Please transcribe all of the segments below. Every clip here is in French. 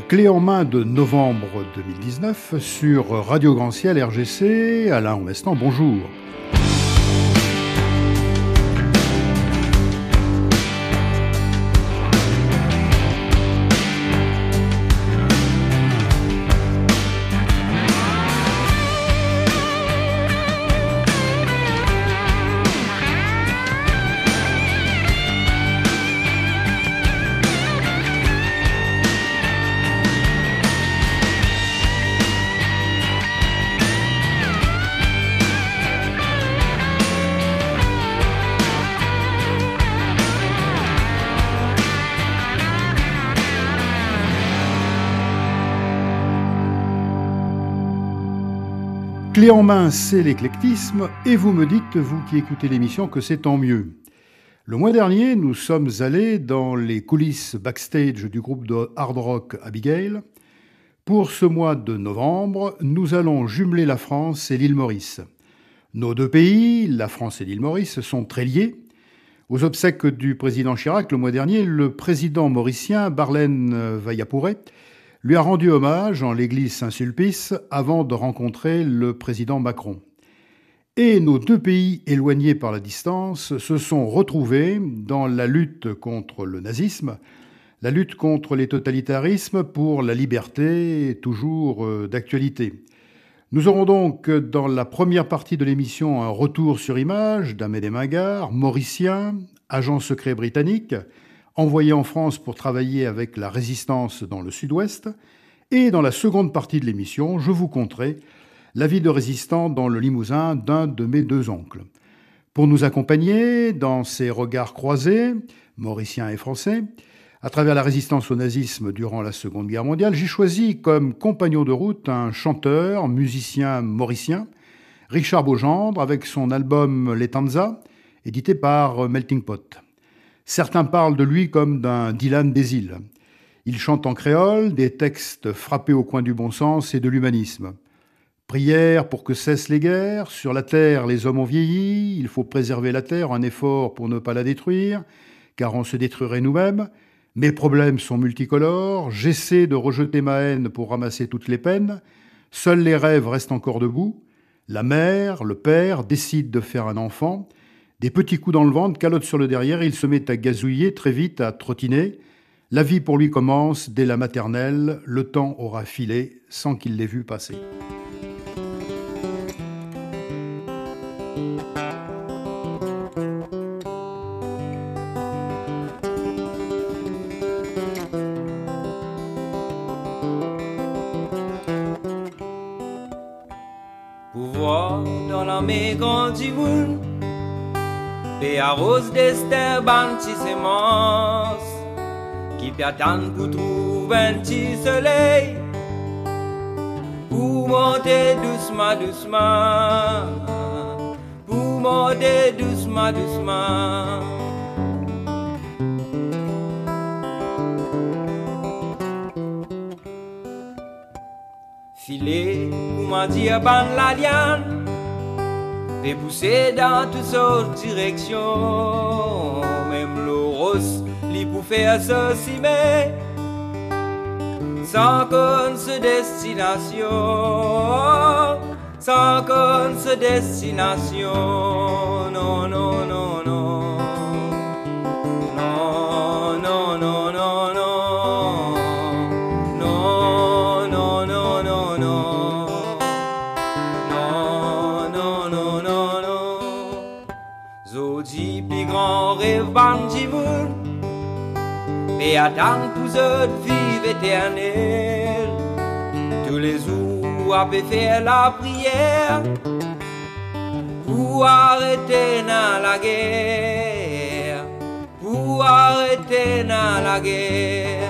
Clé en main de novembre 2019 sur Radio Grand Ciel RGC. Alain Omestan, bonjour. Clé en main, c'est l'éclectisme, et vous me dites, vous qui écoutez l'émission, que c'est tant mieux. Le mois dernier, nous sommes allés dans les coulisses backstage du groupe de hard rock Abigail. Pour ce mois de novembre, nous allons jumeler la France et l'île Maurice. Nos deux pays, la France et l'île Maurice, sont très liés. Aux obsèques du président Chirac le mois dernier, le président mauricien Barlène Vayapouré lui a rendu hommage en l'église Saint-Sulpice avant de rencontrer le président Macron. Et nos deux pays éloignés par la distance se sont retrouvés dans la lutte contre le nazisme, la lutte contre les totalitarismes pour la liberté, toujours d'actualité. Nous aurons donc dans la première partie de l'émission un retour sur image d'Amédée Mingard, mauricien, agent secret britannique, envoyé en France pour travailler avec la résistance dans le sud-ouest. Et dans la seconde partie de l'émission, je vous conterai la vie de résistant dans le Limousin d'un de mes deux oncles. Pour nous accompagner dans ces regards croisés, mauriciens et français, à travers la résistance au nazisme durant la Seconde Guerre mondiale, j'ai choisi comme compagnon de route un chanteur, musicien mauricien, Richard Beaugendre, avec son album Les Tanzas, édité par Melting Pot. Certains parlent de lui comme d'un Dylan des îles. Il chante en créole des textes frappés au coin du bon sens et de l'humanisme. Prière pour que cessent les guerres, sur la terre les hommes ont vieilli, il faut préserver la terre, un effort pour ne pas la détruire, car on se détruirait nous-mêmes. Mes problèmes sont multicolores, j'essaie de rejeter ma haine pour ramasser toutes les peines, seuls les rêves restent encore debout, la mère, le père décident de faire un enfant, des petits coups dans le ventre, calotte sur le derrière, il se met à gazouiller, très vite à trottiner. La vie pour lui commence dès la maternelle, le temps aura filé sans qu'il l'ait vu passer. Pouvoir dans la maison du monde, et arrose destin ban ti semence qui t'attend pour trouver un petit soleil pour monter doucement doucement, pour monter doucement doucement. Filer pour m'en dire ban la liane et pousser dans toutes sortes de directions. Même l'oros, li pour faire ceci, mais sans qu'on se destination, sans qu'on se destination. Non, non, non, non. Non, non, non, non, non. Non, non, non, non, non. Zodi plus grand rêve bandi moun et attendre pour eux de vivre éternel. Tous les jours à faire la prière pour arrêter dans la guerre, pour arrêter dans la guerre.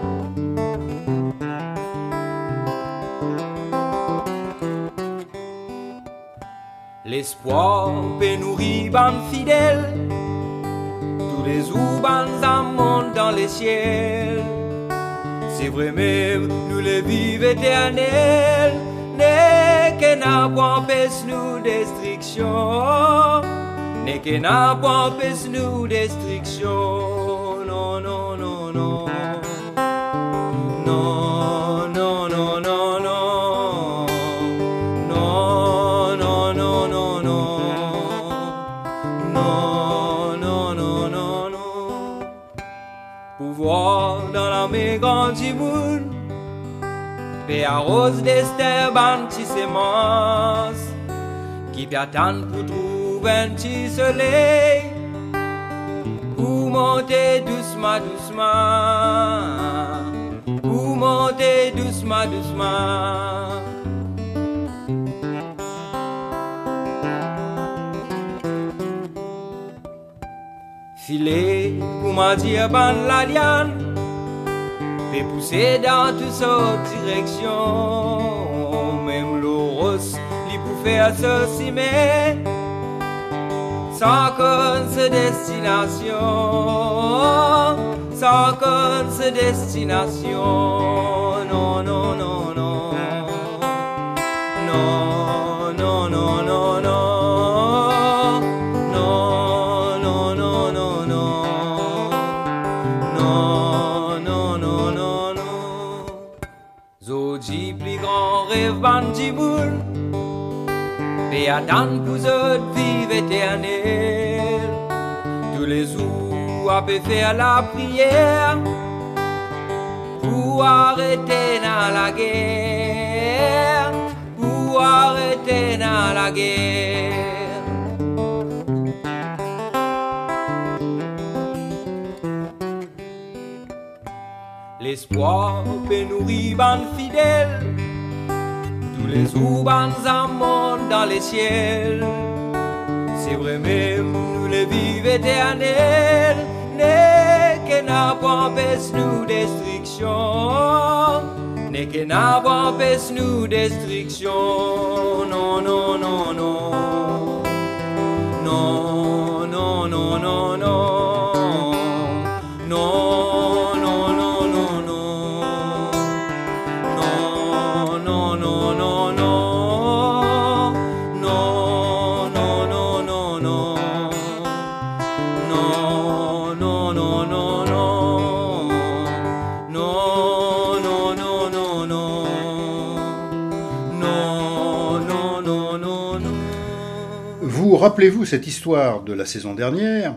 L'espoir peut nourrir ban fidèle, tous les jours ban montent dans les ciels. C'est vrai même nous les vivons éternels, n'est que n'a pas empêche nous destruction, n'est que n'a pas empêche nous destruction. Non, non, non, non, non. mes grands jibounes. Pe arrose destin ban ti semence qui t'attend pour trouver un petit soleil pour monter doucement, doucement, pour monter doucement, doucement. Filer pour m'en dire ban la liane, fait pousser dans toutes sortes de directions, même l'oros li pour faire ceci, mais sans connaître destination, sans connaître destination, non, non, non, non, non, non, non, non, non. Bandiboul, et attendre pour eux vivre éternel. Tous les jours, à peut faire la prière pour arrêter dans la guerre, pour arrêter dans la guerre. L'espoir peut nourrir ban fidèle. Les oubans montent dans les ciels. C'est vrai même nous les vivons éternels. N'est que n'a pas empêche nous destruction. N'est que n'a pas empêche nous destruction. Non, non, non, non. Non, non, non, non, non. Non. Rappelez-vous cette histoire de la saison dernière.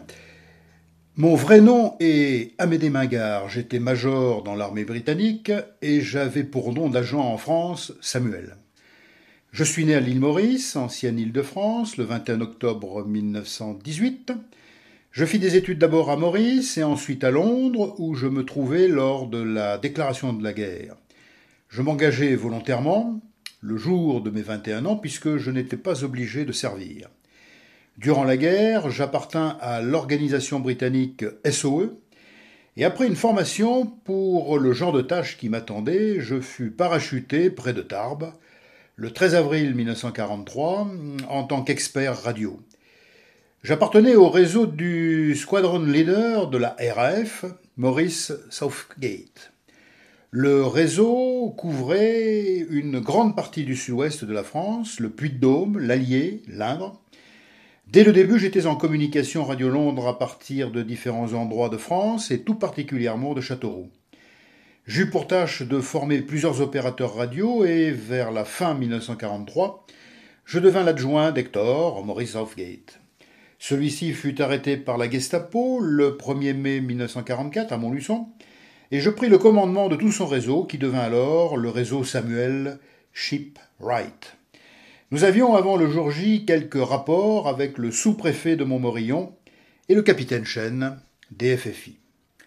Mon vrai nom est Amédée Mingard. J'étais major dans l'armée britannique et j'avais pour nom d'agent en France Samuel. Je suis né à l'île Maurice, ancienne Île-de-France, le 21 octobre 1918. Je fis des études d'abord à Maurice et ensuite à Londres, où je me trouvais lors de la déclaration de la guerre. Je m'engageai volontairement le jour de mes 21 ans puisque je n'étais pas obligé de servir. Durant la guerre, j'appartins à l'organisation britannique SOE et après une formation pour le genre de tâches qui m'attendait, je fus parachuté près de Tarbes le 13 avril 1943 en tant qu'expert radio. J'appartenais au réseau du Squadron Leader de la RAF, Maurice Southgate. Le réseau couvrait une grande partie du sud-ouest de la France, le Puy-de-Dôme, l'Allier, l'Indre. Dès le début, j'étais en communication Radio-Londres à partir de différents endroits de France et tout particulièrement de Châteauroux. J'eus pour tâche de former plusieurs opérateurs radio et vers la fin 1943, je devins l'adjoint d'Hector, Maurice Southgate. Celui-ci fut arrêté par la Gestapo le 1er mai 1944 à Montluçon et je pris le commandement de tout son réseau qui devint alors le réseau Samuel Shipwright. Nous avions avant le jour J quelques rapports avec le sous-préfet de Montmorillon et le capitaine Chen des FFI.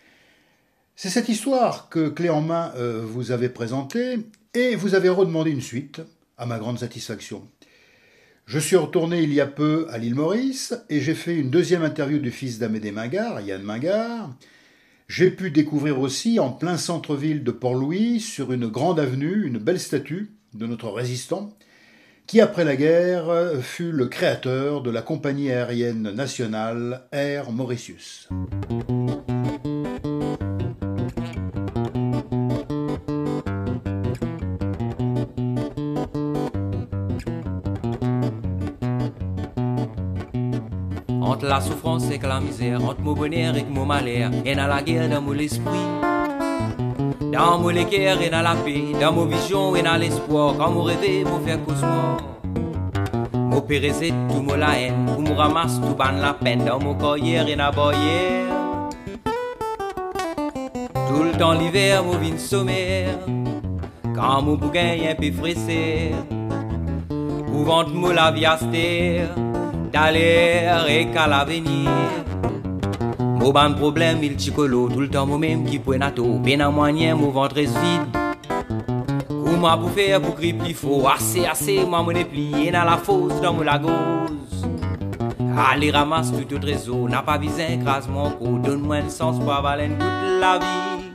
C'est cette histoire que Clé en main vous avez présentée et vous avez redemandé une suite, à ma grande satisfaction. Je suis retourné il y a peu à l'île Maurice et j'ai fait une deuxième interview du fils d'Amédée Mingard, Yann Mingard. J'ai pu découvrir aussi en plein centre-ville de Port-Louis, sur une grande avenue, une belle statue de notre résistant, qui après la guerre fut le créateur de la compagnie aérienne nationale Air Mauritius. Entre la souffrance et la misère, entre mon bonheur et mon malheur, et dans la guerre dans mon esprit, dans mon cœur et dans la paix, dans mon vision et dans l'espoir, quand mon rêve, mon faire cosmos. Mon pérezé, tout mon la haine, pour me ramasse tout ban la peine, dans mon corps et dans la boyère. Tout le temps l'hiver, mon vin sommaire. Quand mon bouquin est un peu frissé. Ou vente mon la vie astère. T'as l'air et qu'à l'avenir. Mon ban problème, il chicolo. Tout le temps, moi-même qui pointe à tout. Ben à moyen, mon ventre est vide. Comment pour faire pour crier plus fort? Assez, moi mon plié dans la fosse, dans mon lagose. Allez ramasse tout au trésor, n'a pas visé écrase mon cou. Donne-moi le sens pour avaler toute la vie.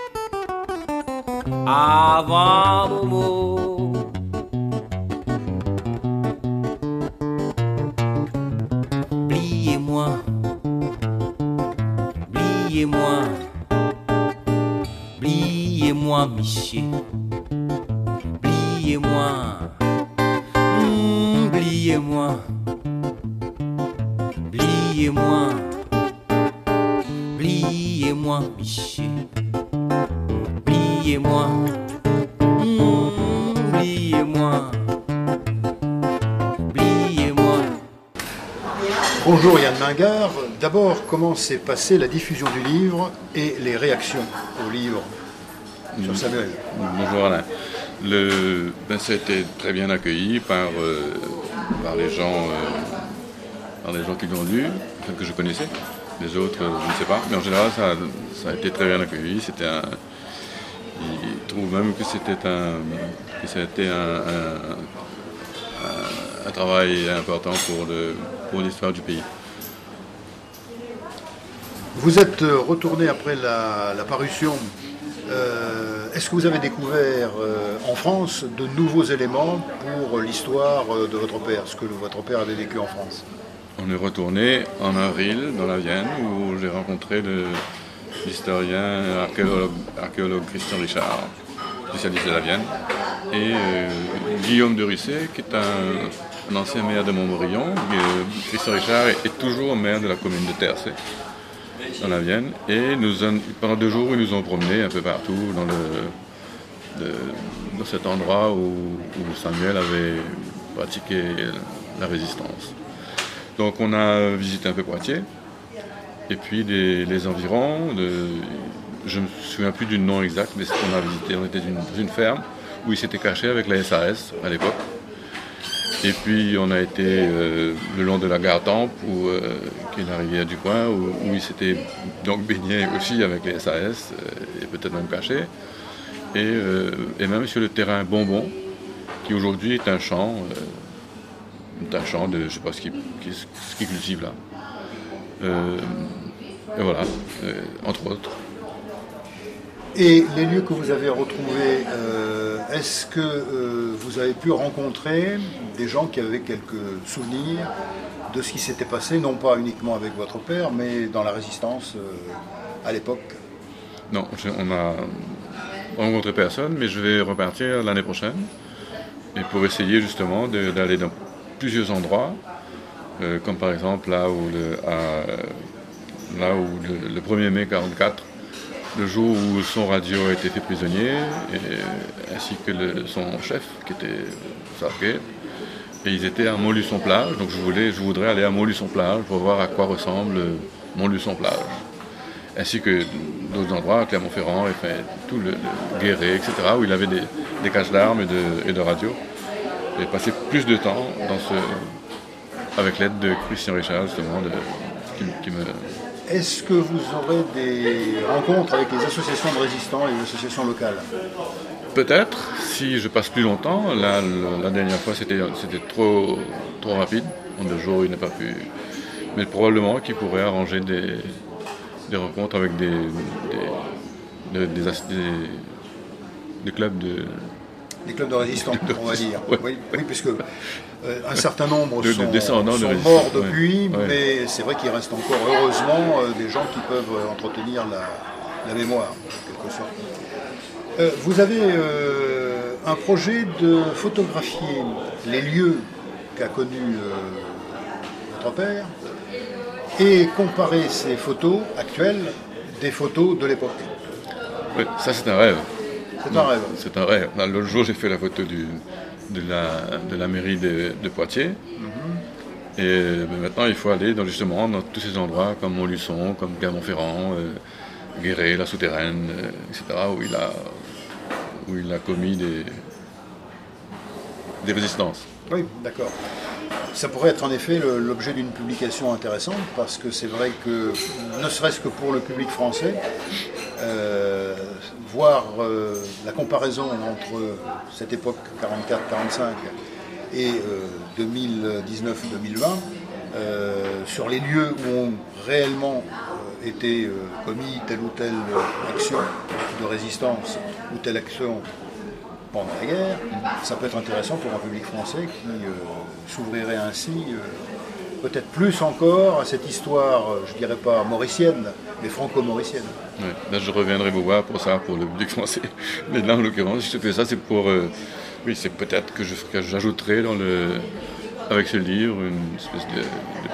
Avant Momo. Pliez-moi, pliez-moi, pliez-moi, Miché. Pliez-moi, pliez-moi, pliez-moi, pliez-moi, Miché. Pliez-moi, pliez-moi, pliez-moi. Bonjour Yann Mingard. D'abord, comment s'est passée la diffusion du livre et les réactions au livre sur Samuel? Bonjour Alain. Ça a été très bien accueilli par les gens qui l'ont lu, enfin, que je connaissais. Les autres, je ne sais pas. Mais en général, ça a été très bien accueilli. Ils trouvent même que ça a été un travail important pour l'histoire du pays. Vous êtes retourné après la parution. Est-ce que vous avez découvert en France de nouveaux éléments pour l'histoire de votre père, ce que votre père avait vécu en France? On est retourné en avril dans la Vienne où j'ai rencontré l'historien archéologue Christian Richard, spécialiste de la Vienne, et Guillaume de Russet, qui est un ancien maire de Montmorillon. Christian Richard est toujours maire de la commune de Tercey, dans la Vienne, et pendant 2 jours, ils nous ont promenés un peu partout dans cet endroit où Samuel avait pratiqué la résistance. Donc on a visité un peu Poitiers, et puis les environs, je ne me souviens plus du nom exact, mais on a visité, on était dans une ferme où il s'était caché avec la SAS à l'époque. Et puis on a été le long de la gare Temple, qui est la rivière du coin, où il s'était donc baigné aussi avec les SAS, et peut-être même caché. Et même sur le terrain Bonbon, qui aujourd'hui est un champ de, je ne sais pas ce qu'il cultive là. Et voilà, entre autres. Et les lieux que vous avez retrouvés, est-ce que vous avez pu rencontrer des gens qui avaient quelques souvenirs de ce qui s'était passé, non pas uniquement avec votre père, mais dans la résistance à l'époque? Non, on n'a rencontré personne, mais je vais repartir l'année prochaine, et pour essayer justement d'aller dans plusieurs endroits, comme par exemple là où le 1er mai 1944, le jour où son radio a été fait prisonnier, ainsi que son chef, qui était Sarguet, et ils étaient à Montluçon-Plage, donc je voudrais aller à Montluçon-Plage pour voir à quoi ressemble Montluçon-Plage, ainsi que d'autres endroits, Clermont-Ferrand, enfin, tout le Guéret, etc., où il avait des caches d'armes et de radios. J'ai passé plus de temps avec l'aide de Christian Richard, justement, qui me... Est-ce que vous aurez des rencontres avec les associations de résistants et les associations locales? Peut-être, si je passe plus longtemps. Là, la dernière fois, c'était trop rapide. En 2 jours, il n'a pas pu... Mais probablement qu'il pourrait arranger des rencontres avec des clubs de... Des clubs de résistants, on va dire. Ouais. Oui, puisque un certain nombre sont morts depuis, ouais. Mais c'est vrai qu'il reste encore, heureusement, des gens qui peuvent entretenir la mémoire, en quelque sorte. Vous avez un projet de photographier les lieux qu'a connus votre père et comparer ces photos actuelles des photos de l'époque. Oui, ça c'est un rêve. C'est un rêve. C'est un rêve. L'autre jour, j'ai fait la photo de la mairie de Poitiers. Mm-hmm. Et maintenant, il faut aller justement dans tous ces endroits, comme Montluçon, comme Clermont-Ferrand, Guéret, la Souterraine, etc., où il a commis des résistances. Oui, d'accord. Ça pourrait être en effet l'objet d'une publication intéressante, parce que c'est vrai que, ne serait-ce que pour le public français, voir la comparaison entre cette époque 44-45 et 2019-2020, sur les lieux où ont réellement été commis telle ou telle action de résistance ou telle action pendant la guerre, ça peut être intéressant pour un public français qui s'ouvrirait ainsi peut-être plus encore à cette histoire, je dirais pas mauricienne, mais franco-mauricienne. Ouais. Là, je reviendrai vous voir pour ça, pour le public français. Mais là, en l'occurrence, si je fais ça, c'est pour... oui, c'est peut-être que j'ajouterai avec ce livre une espèce de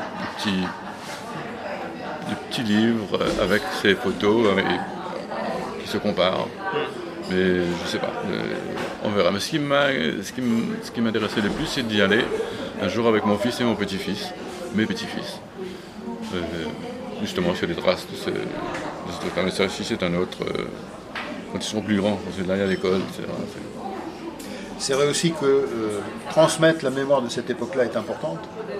petit livre avec ces photos qui se comparent. Mais je ne sais pas, on verra. Mais ce qui m'intéressait le plus, c'est d'y aller un jour avec mon fils et mon petit-fils, mes petits-fils, justement sur les traces de ce truc-là. Mais ça aussi, c'est un autre, quand ils sont plus grands, parce que là, il y a l'école, etc. C'est vrai aussi que transmettre la mémoire de cette époque-là est important,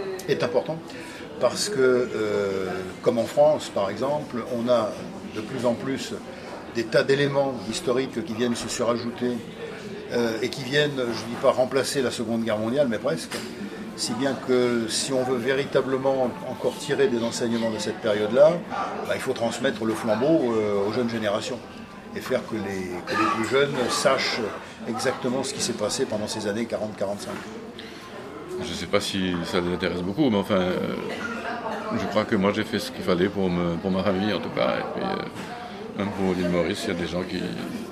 parce que, comme en France, par exemple, on a de plus en plus des tas d'éléments historiques qui viennent se surajouter et qui viennent, je ne dis pas remplacer la Seconde Guerre mondiale, mais presque, si bien que si on veut véritablement encore tirer des enseignements de cette période-là, il faut transmettre le flambeau aux jeunes générations et faire que les plus jeunes sachent exactement ce qui s'est passé pendant ces années 40-45. Je ne sais pas si ça les intéresse beaucoup, mais enfin, je crois que moi j'ai fait ce qu'il fallait pour ma famille en tout cas. Et puis, même pour l'île Maurice, il y a des gens qui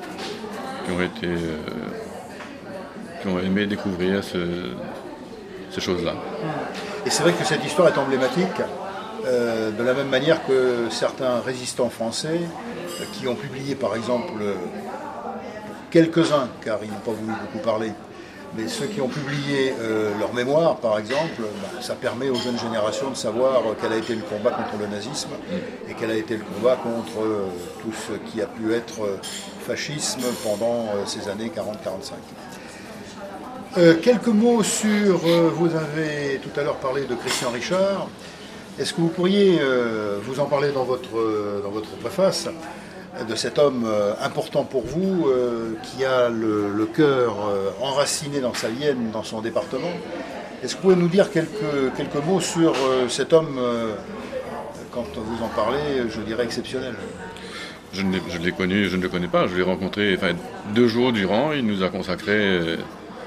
ont aimé découvrir ces choses-là. Et c'est vrai que cette histoire est emblématique, de la même manière que certains résistants français qui ont publié par exemple, quelques-uns, car ils n'ont pas voulu beaucoup parler, mais ceux qui ont publié leur mémoire, par exemple, ça permet aux jeunes générations de savoir quel a été le combat contre le nazisme et quel a été le combat contre tout ce qui a pu être fascisme pendant ces années 40-45. Quelques mots sur, vous avez tout à l'heure parlé de Christian Richard. Est-ce que vous pourriez vous en parler dans votre préface, de cet homme important pour vous, qui a le cœur enraciné dans sa Vienne, dans son département. Est-ce que vous pouvez nous dire quelques mots sur cet homme, quand vous en parlez, je dirais exceptionnel? Je l'ai connu, je ne le connais pas, je l'ai rencontré 2 jours durant, il nous a consacré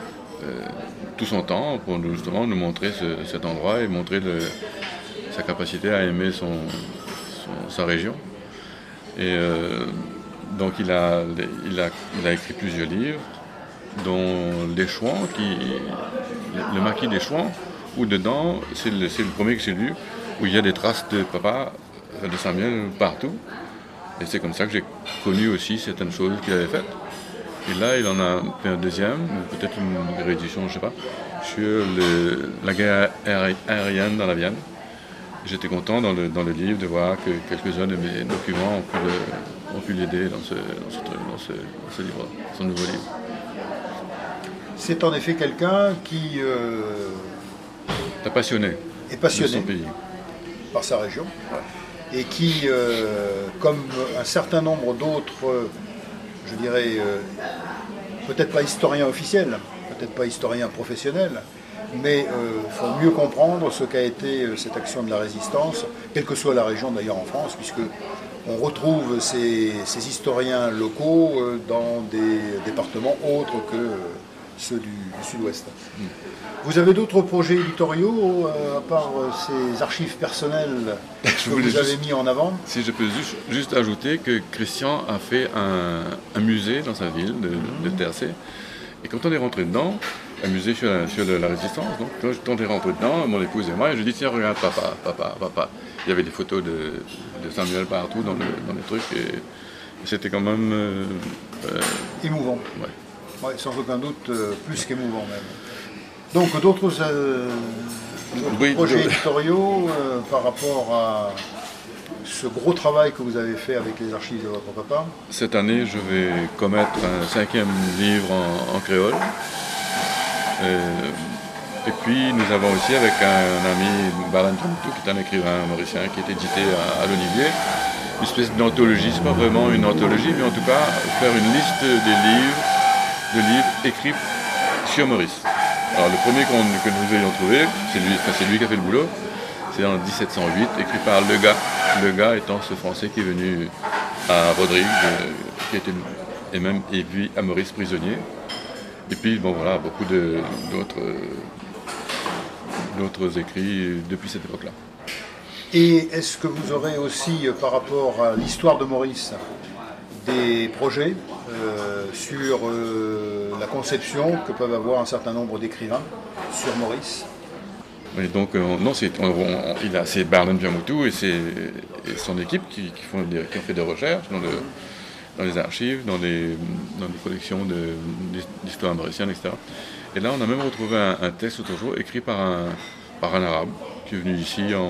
tout son temps pour justement nous montrer cet endroit et montrer sa capacité à aimer sa région. Et donc il a écrit plusieurs livres, dont Les Chouans, le Maquis des Chouans, où dedans, c'est le premier que j'ai lu, où il y a des traces de papa, de Samuel partout. Et c'est comme ça que j'ai connu aussi certaines choses qu'il avait faites. Et là, il en a fait un deuxième, ou peut-être une réédition, je ne sais pas, sur la guerre aérienne dans la Vienne. J'étais content dans le livre de voir que quelques-uns de mes documents ont pu l'aider dans ce livre, son nouveau livre. C'est en effet quelqu'un qui est passionné de son pays, par sa région, et qui, comme un certain nombre d'autres, je dirais, peut-être pas historiens officiels, peut-être pas historiens professionnels, mais il faut mieux comprendre ce qu'a été cette action de la résistance, quelle que soit la région d'ailleurs en France, puisque on retrouve ces historiens locaux dans des départements autres que ceux du sud-ouest. Vous avez d'autres projets éditoriaux, à part ces archives personnelles que vous avez mis en avant? Si je peux juste ajouter que Christian a fait un musée dans sa ville de Tercé, et quand on est rentré dedans, un musée sur la résistance, donc quand on est rentré dedans, mon épouse et moi, et je dis tiens regarde papa. Il y avait des photos de Samuel partout dans les trucs, et c'était quand même... émouvant. Ouais, sans aucun doute, plus qu'émouvant même. Donc d'autres projets éditoriaux par rapport ce gros travail que vous avez fait avec les archives de votre papa. Cette année, je vais commettre un 5e livre en créole. Et puis, nous avons aussi, avec un ami, Barlan Tramoutou, qui est un écrivain mauricien, qui est édité à l'Olivier, une espèce d'anthologie. C'est pas vraiment une anthologie, mais en tout cas, faire une liste de livres écrits sur Maurice. Alors, le premier que nous ayons trouvé, c'est lui qui a fait le boulot. C'est en 1708, écrit par Legat. Legat étant ce Français qui est venu à Rodrigue, et puis à Maurice prisonnier. Et puis, bon voilà, beaucoup d'autres écrits depuis cette époque-là. Et est-ce que vous aurez aussi, par rapport à l'histoire de Maurice, des projets sur la conception que peuvent avoir un certain nombre d'écrivains sur Maurice? Et donc, non, c'est Barlan Tramoutou et son équipe qui ont fait des recherches dans les archives, dans les collections d'histoire mauricienne, etc. Et là, on a même retrouvé un texte l'autre jour écrit par un arabe qui est venu ici en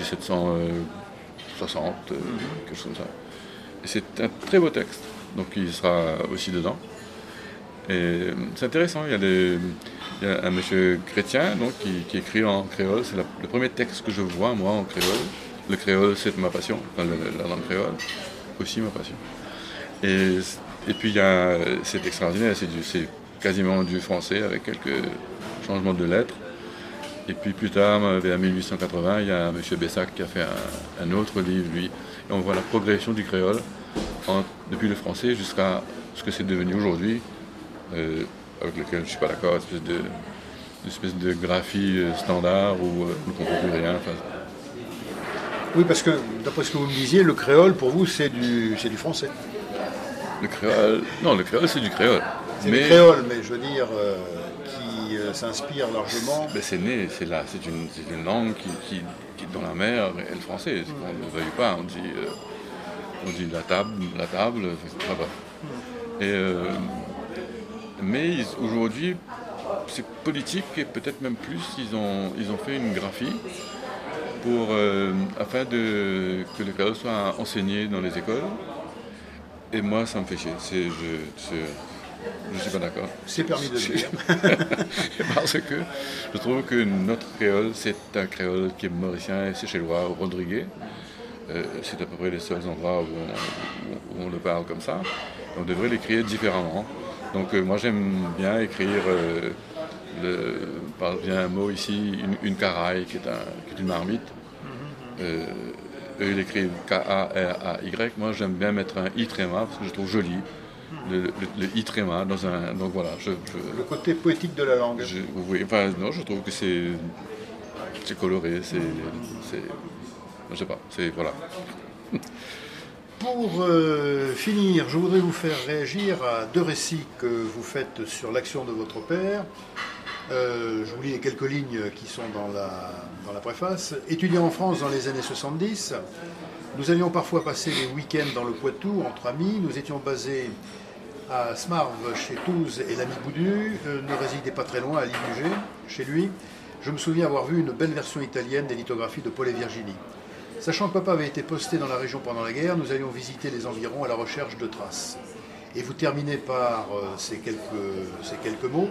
1760, quelque chose comme ça. Et c'est un très beau texte, donc il sera aussi dedans. Et c'est intéressant, il y a un monsieur chrétien donc, qui écrit en créole. C'est le premier texte que je vois, moi, en créole. Le créole, c'est ma passion, enfin, la langue créole, aussi ma passion. Et puis, c'est extraordinaire, c'est quasiment du français avec quelques changements de lettres. Et puis plus tard, vers 1880, il y a M. Bessac qui a fait un autre livre, lui. Et on voit la progression du créole depuis le français jusqu'à ce que c'est devenu aujourd'hui, avec lequel je ne suis pas d'accord, une espèce de graphie standard où on ne comprend plus rien. Enfin, oui, parce que d'après ce que vous me disiez, le créole, pour vous, c'est du français. Le créole, non, le créole, c'est du créole. C'est du créole, mais je veux dire, qui s'inspire largement. Ben c'est né, c'est là, c'est une langue qui dans la mer est le français. On ne le veuille pas, on dit la table, ça va. Mais aujourd'hui, c'est politique et peut-être même plus, ils ont fait une graphie afin que le créole soit enseigné dans les écoles. Et moi, ça me fait chier. Je ne suis pas d'accord. C'est permis de le dire. Parce que je trouve que notre créole, c'est un créole qui est mauricien et séchellois, rodriguais. C'est à peu près les seuls endroits où on le parle comme ça. On devrait l'écrire différemment. Donc moi, j'aime bien écrire, par bien un mot ici, une caraille, qui est une marmite. Eux, ils écrivent K-A-R-A-Y. Moi, j'aime bien mettre un I tréma parce que je trouve joli. Le I tréma dans un. Donc voilà. Le côté poétique de la langue. Oui, enfin, non, je trouve que c'est coloré, je sais pas, voilà. Pour finir, je voudrais vous faire réagir à deux récits que vous faites sur l'action de votre père. Je vous lis les quelques lignes qui sont dans la préface. Étudiant en France dans les années 70, nous allions parfois passer les week-ends dans le Poitou entre amis. Nous étions basés à Smarve chez Toulouse et l'ami Boudu ne résidait pas très loin à Ligugé, chez lui. Je me souviens avoir vu une belle version italienne des lithographies de Paul et Virginie. Sachant que papa avait été posté dans la région pendant la guerre, nous allions visiter les environs à la recherche de traces. Et vous terminez par ces quelques mots.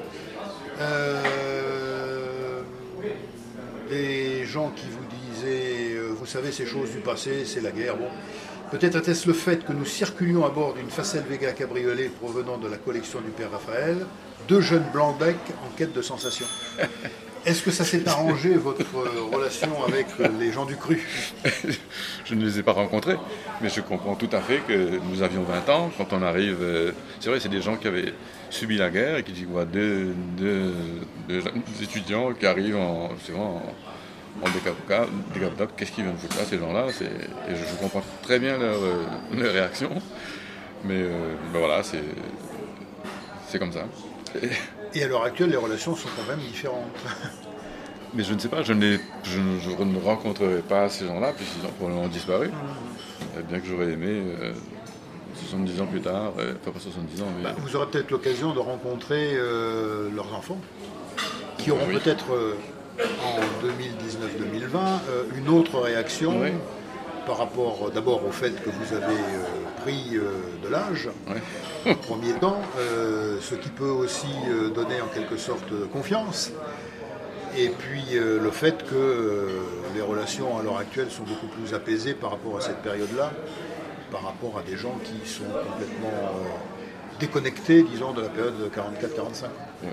Des gens qui vous disaient, vous savez, ces choses du passé, c'est la guerre. Bon. Peut-être était-ce le fait que nous circulions à bord d'une Facel Vega cabriolet provenant de la collection du père Raphaël, deux jeunes blancs-becs en quête de sensations. Est-ce que ça s'est arrangé, votre relation avec les gens du cru? Je ne les ai pas rencontrés, mais je comprends tout à fait que nous avions 20 ans. Quand on arrive, c'est vrai, c'est des gens qui avaient subi la guerre et qui disent deux étudiants qui arrivent en décapotable. Qu'est-ce qu'ils viennent foutre là, ces gens-là? Et je comprends très bien leur réaction, mais voilà, c'est comme ça. Et à l'heure actuelle, les relations sont quand même différentes. Mais je ne sais pas, je ne rencontrerai pas ces gens-là, puisqu'ils ont probablement disparu. Bien que j'aurais aimé, 70 ans plus tard, pas 70 ans, mais... vous aurez peut-être l'occasion de rencontrer leurs enfants, qui auront peut-être, en 2019-2020, une autre réaction par rapport d'abord au fait que vous avez pris de l'âge, Ouais. au premier temps, ce qui peut aussi donner en quelque sorte confiance. Et puis le fait que les relations à l'heure actuelle sont beaucoup plus apaisées par rapport à cette période-là, par rapport à des gens qui sont complètement déconnectés, disons, de la période de 44-45. Ouais.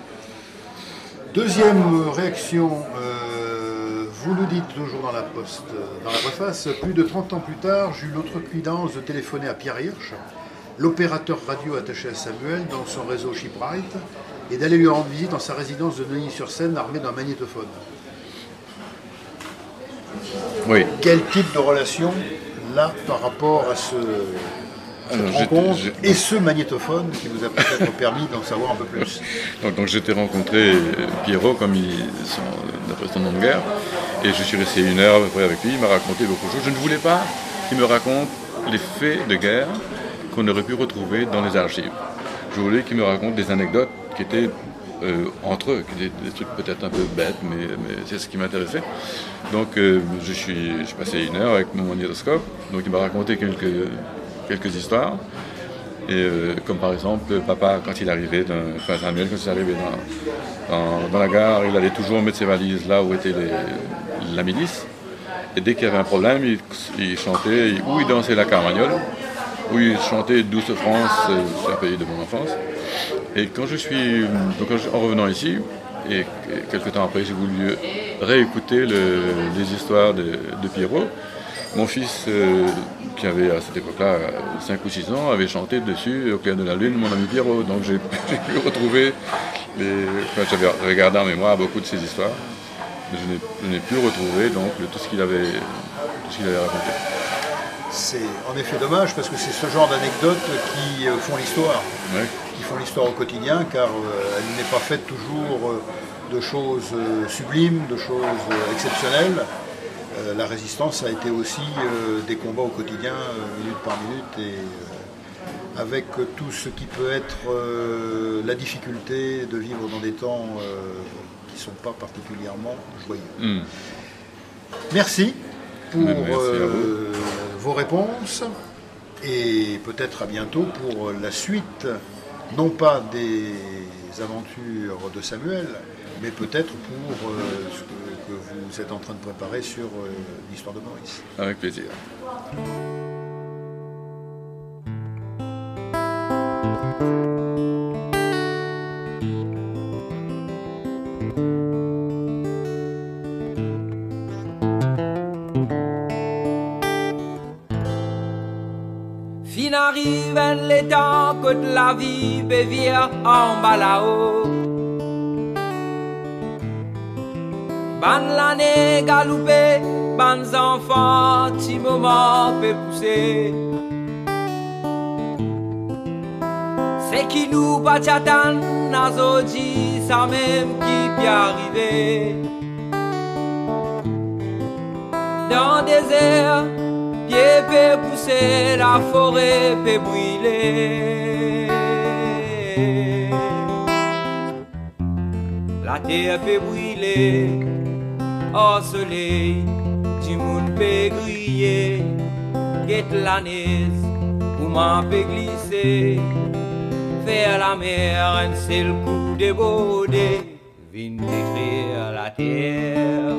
Deuxième réaction, vous nous dites toujours dans la préface, plus de 30 ans plus tard, j'eus l'outrecuidance de téléphoner à Pierre Hirsch, l'opérateur radio attaché à Samuel dans son réseau Shipwright, et d'aller lui rendre visite dans sa résidence de Neuilly-sur-Seine armé d'un magnétophone. Oui. Quel type de relation, là, par rapport à cette rencontre et ce magnétophone qui vous a peut-être permis d'en savoir un peu plus? Donc j'étais rencontré Pierrot, comme d'après son nom de guerre, et je suis resté 1 heure à peu près avec lui. Il m'a raconté beaucoup de choses. Je ne voulais pas qu'il me raconte les faits de guerre qu'on aurait pu retrouver dans les archives. Je voulais qu'il me raconte des anecdotes qui étaient entre eux, qui étaient des trucs peut-être un peu bêtes, mais c'est ce qui m'intéressait. Donc je suis passé 1 heure avec mon magnétoscope. Donc il m'a raconté quelques histoires. Et comme par exemple, papa, quand il arrivait, Samuel, quand il arrivait dans la gare, il allait toujours mettre ses valises là où était la milice. Et dès qu'il y avait un problème, il chantait, ou il dansait la carmagnole, ou il chantait Douce France, c'est un pays de mon enfance. Et en revenant ici, et quelques temps après, j'ai voulu réécouter les histoires de Pierrot. Mon fils, qui avait à cette époque-là 5 ou 6 ans, avait chanté dessus, au clair de la lune, mon ami Pierrot. Donc j'ai pu retrouver, j'avais regardé en mémoire beaucoup de ces histoires, mais je n'ai pu retrouver donc, tout ce qu'il avait raconté. C'est en effet dommage parce que c'est ce genre d'anecdotes qui font l'histoire, Ouais. qui font l'histoire au quotidien, car elle n'est pas faite toujours de choses sublimes, de choses exceptionnelles. La résistance a été aussi des combats au quotidien, minute par minute, et avec tout ce qui peut être la difficulté de vivre dans des temps qui ne sont pas particulièrement joyeux. Merci pour vos réponses, et peut-être à bientôt pour la suite, non pas des aventures de Samuel, mais peut-être pour ce que vous êtes en train de préparer sur l'histoire de Maurice. Avec plaisir. Fin arrive les temps que de la vie peut vivre en bas là-haut. Ban l'année galoupée, ban enfants, petit moment peut pousser. C'est qui nous pas t'attend, nazodi, ça même qui peut arriver. Dans le désert, pied peut pousser, la forêt peut brûler. La terre peut brûler. Au soleil, du monde peut griller, guette la neige, où m'en peut glisser, faire la mer un seul coup de baudet, vient décrire la terre.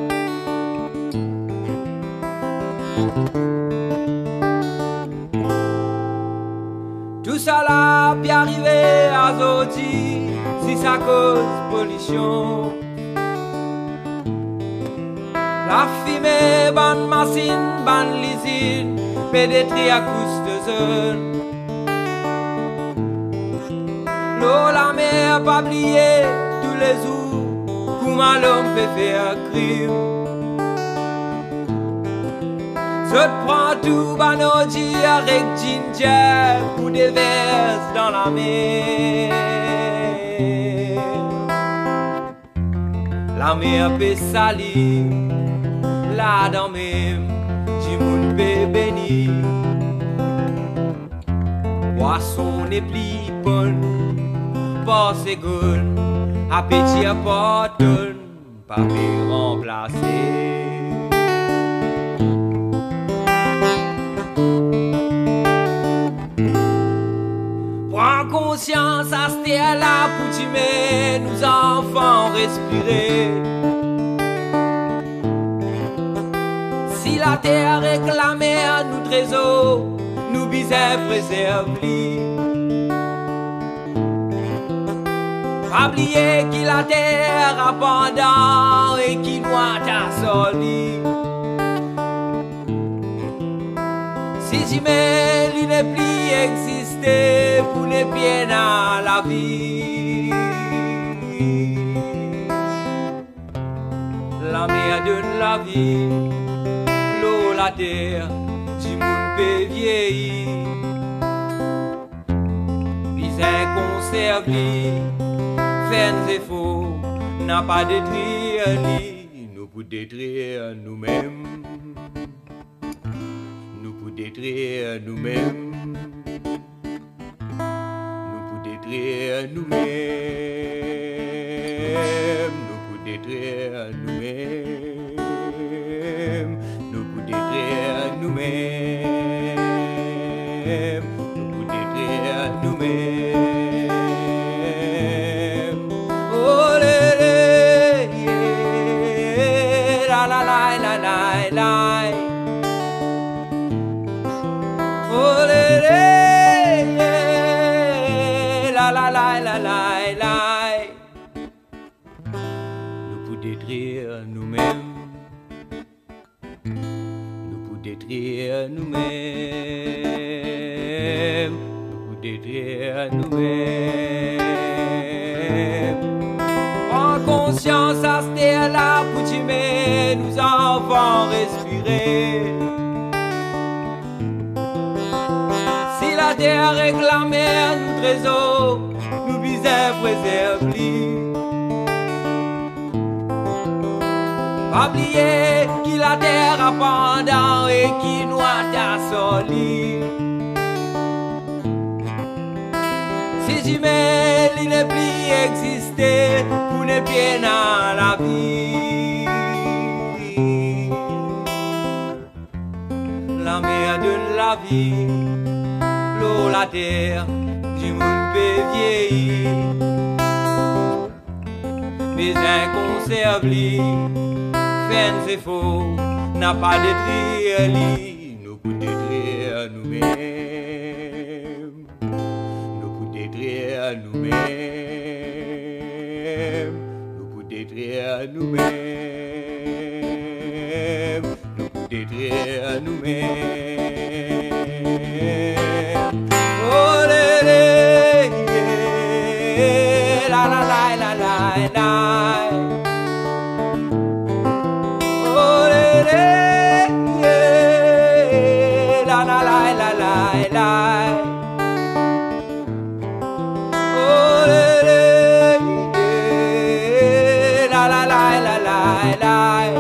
Tout ça là peut arriver à Zodi, si ça cause pollution. La fumée, bonne machine, bonne l'usine, pénétrer à cause de zone. L'eau, la mer, pas oublier tous les jours, comment l'homme peut faire crime. Je te prends tout, banodi, avec ginger, pour des vers dans la mer. La mer peut salir. Là dans même, du monde peut bénir. Poisson et pli bonne, pas seconde, appétit à portonne, pas remplacer. respirer. Si la terre réclamait nous trésors, nous bisons préserver. Pas oublier qu'il la terre abondante et qui doit t'assolir. Si jamais il n'est plus existé pour les pieds dans la vie, la mer donne la vie, l'eau, la terre, du monde peut vieillir. Bisous conserver, faire des faux, n'a pas détruire ni nous pour détruire nous-mêmes. Détruire nous-mêmes, nous pour détruire nous-mêmes, nous pour détruire nous-mêmes, nous pour détruire nous-mêmes, nous pour détruire nous-mêmes. Oh lé lé, la la la la la la. Oh lé lé, la la la la la la. Nous pour détruire nous-mêmes, nous pour détruire nous-mêmes, nous pour détruire nous-mêmes. En conscience à cette terre-là pour tuer nous enfants respirer. La terre réclamait nous trésors, nous bisons préserver. Pas oublier qu'il la terre abondante et qui nous a assolir. Si jamais il n'est plus existé pour ne pieds dans la vie, la mer donne la vie, la terre, du monde peut vieillir. Mais inconservé, faire c'est faux, n'a pas détruire lui, nous pour détruire nous-mêmes, nous pour détruire nous-mêmes, nous pour détruire nous-mêmes, nous pour détruire nous-mêmes. Oh lé lé, la la la la la la. Oh lé lé, la la la la la la. Oh lé lé, la la la la la la.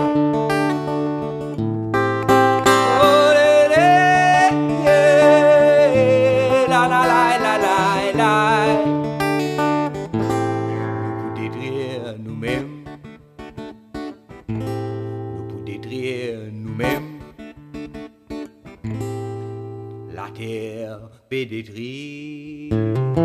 La terre peut détruire.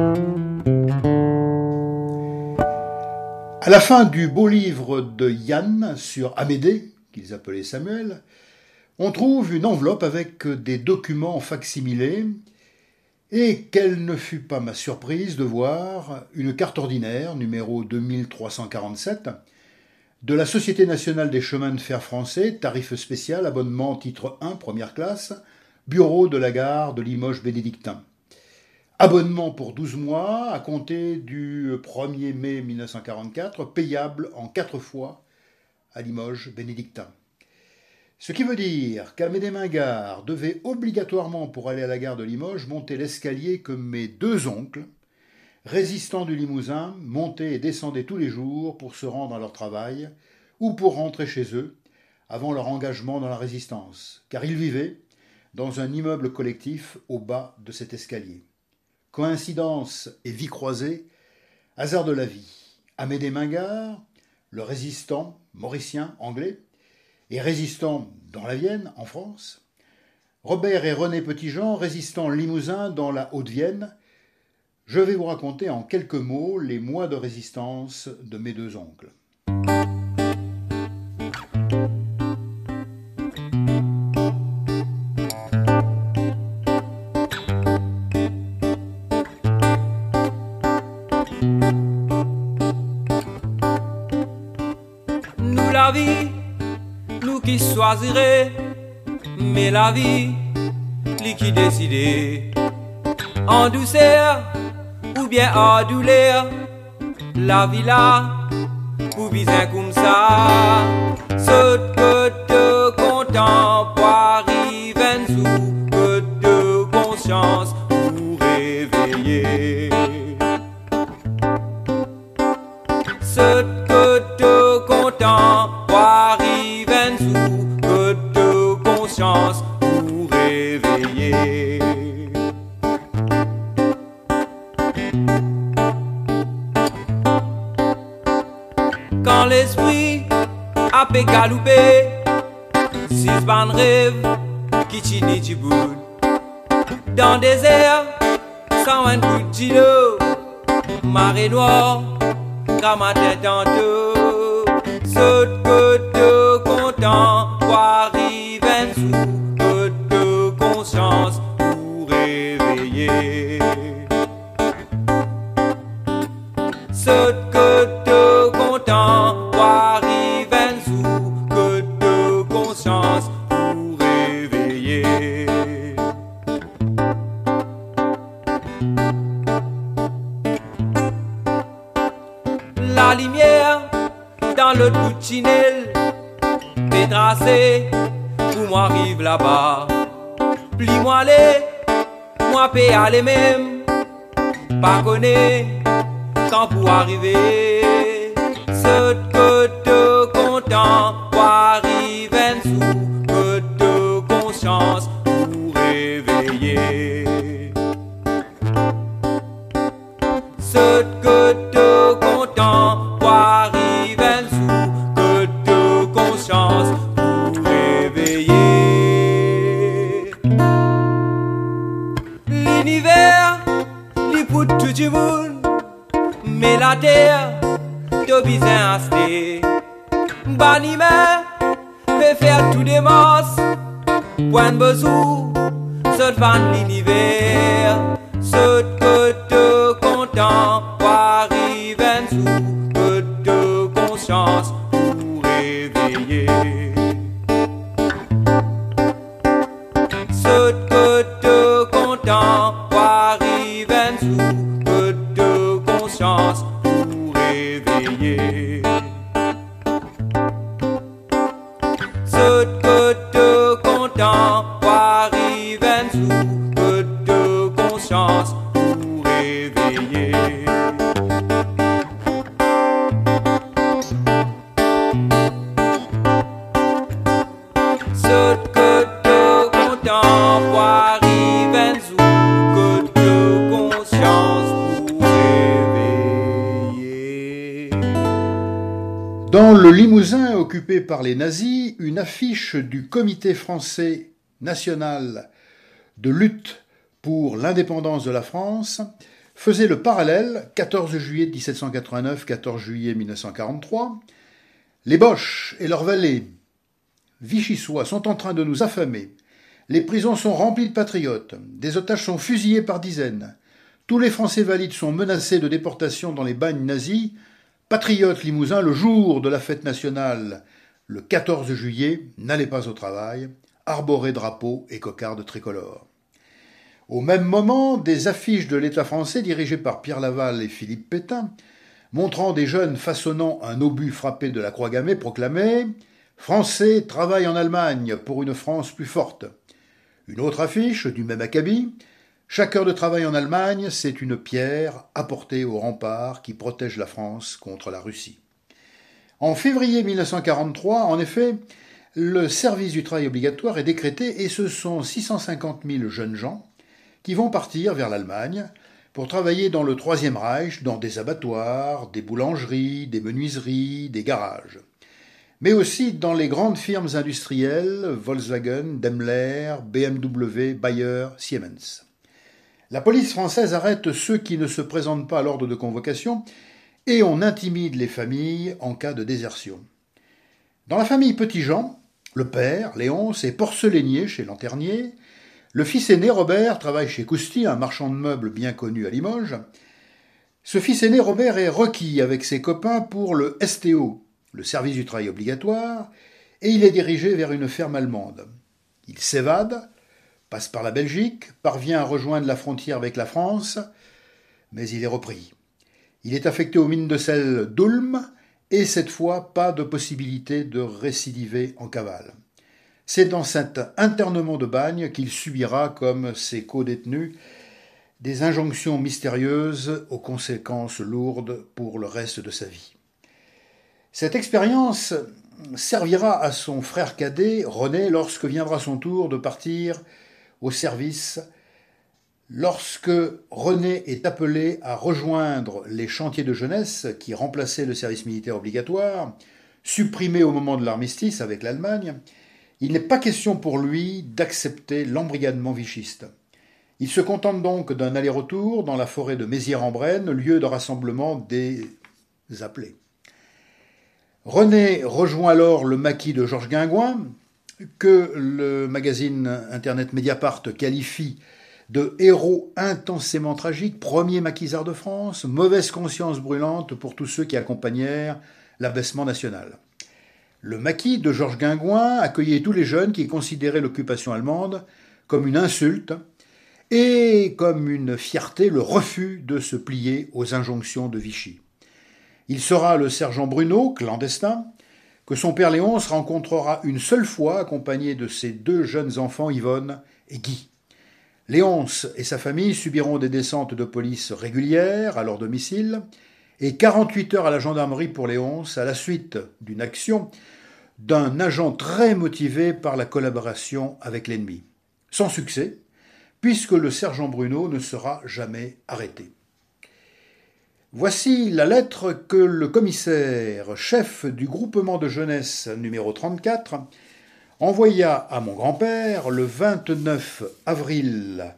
À la fin du beau livre de Yann sur Amédée, qu'ils appelaient Samuel, on trouve une enveloppe avec des documents facsimilés, et quelle ne fut pas ma surprise de voir une carte ordinaire, numéro 2347, de la Société nationale des chemins de fer français, tarif spécial, abonnement titre 1, première classe, bureau de la gare de Limoges-Bénédictin. Abonnement pour 12 mois, à compter du 1er mai 1944, payable en 4 fois à Limoges-Bénédictin. Ce qui veut dire qu'Amédée Mingard devait obligatoirement, pour aller à la gare de Limoges, monter l'escalier que mes deux oncles, résistants du Limousin, montaient et descendaient tous les jours pour se rendre à leur travail ou pour rentrer chez eux avant leur engagement dans la résistance, car ils vivaient dans un immeuble collectif au bas de cet escalier. Coïncidence et vie croisée, hasard de la vie. Amédée Mingard, le résistant mauricien anglais, et résistant dans la Vienne, en France. Robert et René Petitjean, résistants limousins dans la Haute-Vienne. Je vais vous raconter en quelques mots les mois de résistance de mes deux oncles. choisirai, mais la vie, lui qui décide. En douceur, ou bien en douleur, la vie là, pour bien comme ça. Saute que de contemporain, sous que de conscience pour réveiller. Saute que de contemporain, sous que de conscience pour réveiller. Quand l'esprit a fait galoper, si ce ban rêve qui chini chiboud dans des airs sans un coup de gilo, marée noire, ramater tantôt, saute que de content, voir arriver sous que de conscience pour réveiller. Saute que de content, voir arriver sous que de conscience pour réveiller. La lumière dans le bout de chinelle fait tracer pour moi arrive là-bas. Plie-moi aller, moi paye aller même, pas connaître quand pour arriver. Saute que de content, pour arriver sous que de conscience pour réveiller. Saute que de content, pour arriver sous que de conscience pour réveiller. L'univers, li pour tout le monde, mais la terre, de bizarre à sté. Banime, fait faire tout des masses, point de besoin, saute van l'univers, saute que de content, pour arriver sous que de conscience pour réveiller. Saute que de content, pour arriver sous que de conscience pour réveiller. Saute que de content, pour arriver sous que de conscience pour réveiller. Saute que de content, pour arriver sous que de conscience pour réveiller. Dans le Limousin occupé par les nazis, une affiche du Comité français national de lutte pour l'indépendance de la France faisait le parallèle 14 juillet 1789, 14 juillet 1943. Les Boches et leurs valets vichysois sont en train de nous affamer. Les prisons sont remplies de patriotes. Des otages sont fusillés par dizaines. Tous les Français valides sont menacés de déportation dans les bagnes nazis. Patriotes limousins, le jour de la fête nationale, le 14 juillet, n'allez pas au travail, arborez drapeaux et cocardes tricolores. Au même moment, des affiches de l'État français dirigées par Pierre Laval et Philippe Pétain, montrant des jeunes façonnant un obus frappé de la croix gammée, proclamaient « Français travaillent en Allemagne pour une France plus forte ». Une autre affiche, du même acabit, « Chaque heure de travail en Allemagne, c'est une pierre apportée au rempart qui protège la France contre la Russie ». En février 1943, en effet, le service du travail obligatoire est décrété et ce sont 650 000 jeunes gens qui vont partir vers l'Allemagne pour travailler dans le Troisième Reich, dans des abattoirs, des boulangeries, des menuiseries, des garages. Mais aussi dans les grandes firmes industrielles, Volkswagen, Daimler, BMW, Bayer, Siemens. La police française arrête ceux qui ne se présentent pas à l'ordre de convocation et on intimide les familles en cas de désertion. Dans la famille Petit-Jean, le père, Léonce, est porcelainier chez Lanternier. Le fils aîné, Robert, travaille chez Cousty, un marchand de meubles bien connu à Limoges. Ce fils aîné, Robert, est requis avec ses copains pour le STO, le service du travail obligatoire, et il est dirigé vers une ferme allemande. Il s'évade, passe par la Belgique, parvient à rejoindre la frontière avec la France, mais il est repris. Il est affecté aux mines de sel d'Ulm, et cette fois, pas de possibilité de récidiver en cavale. C'est dans cet internement de bagne qu'il subira, comme ses co-détenus, des injonctions mystérieuses aux conséquences lourdes pour le reste de sa vie. Cette expérience servira à son frère cadet, René, lorsque viendra son tour de partir au service, lorsque René est appelé à rejoindre les chantiers de jeunesse qui remplaçaient le service militaire obligatoire, supprimé au moment de l'armistice avec l'Allemagne. Il n'est pas question pour lui d'accepter l'embrigadement vichiste. Il se contente donc d'un aller-retour dans la forêt de Mézières-en-Brenne, lieu de rassemblement des appelés. René rejoint alors le maquis de Georges Guingouin, que le magazine internet Mediapart qualifie de héros intensément tragique, premier maquisard de France, mauvaise conscience brûlante pour tous ceux qui accompagnèrent l'abaissement national. Le maquis de Georges Guingouin accueillait tous les jeunes qui considéraient l'occupation allemande comme une insulte et comme une fierté, le refus de se plier aux injonctions de Vichy. Il sera le sergent Bruno, clandestin, que son père Léonce rencontrera une seule fois accompagné de ses deux jeunes enfants Yvonne et Guy. Léonce et sa famille subiront des descentes de police régulières à leur domicile et 48 heures à la gendarmerie pour Léonce à la suite d'une action d'un agent très motivé par la collaboration avec l'ennemi. Sans succès, puisque le sergent Bruno ne sera jamais arrêté. Voici la lettre que le commissaire, chef du groupement de jeunesse numéro 34, envoya à mon grand-père le 29 avril